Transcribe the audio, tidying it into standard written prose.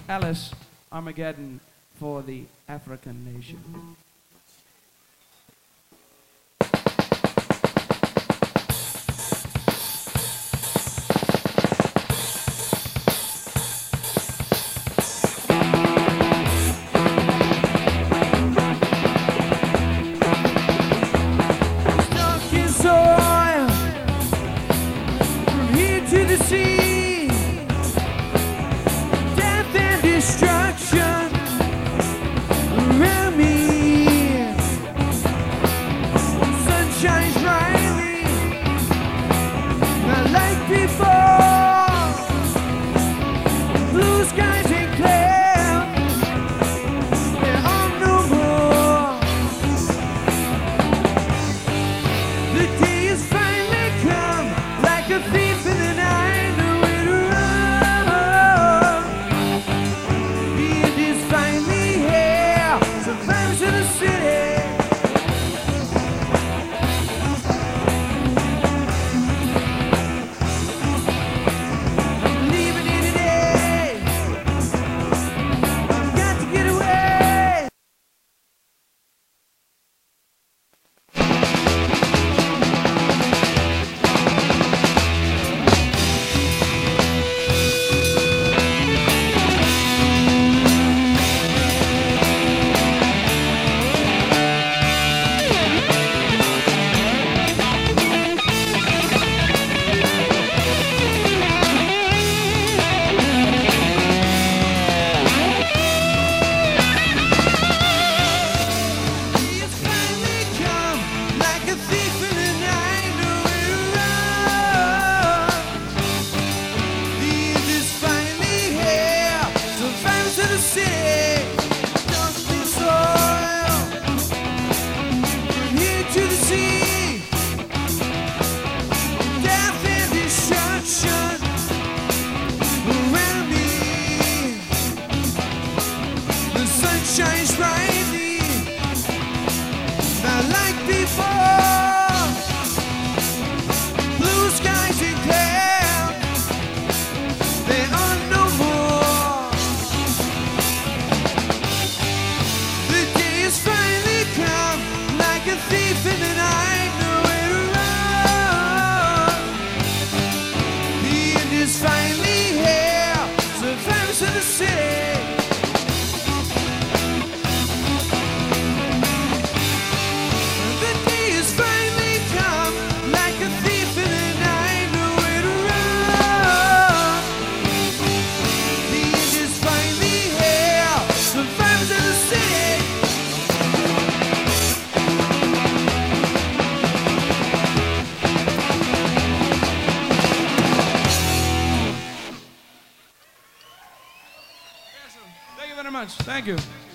Alice Armageddon for the African nation. Stuck in soil from here to the sea, death and destruction around me. Sun shines brightly, not like before. Blue skies ain't clear, they're on no more. The day has finally come, like a thief in the night, nowhere to run. The end is finally here, survivors of the city. I'm leaving here today. I've got to get away. It's finally come, like a thief in the night, nowhere to run. The end is finally here, survivors of the city. Dust and soil, from here to the sea, death and destruction around me. The sun shines brightly, not like before. Blue skies and clear, they are no more. The day has finally come, like a thief in the night, nowhere to run. The end is finally here, survivors of the city. The day has finally come, like a thief in the night, nowhere to run. The end is finally here, survivors of the city. Thank you very much. Thank you.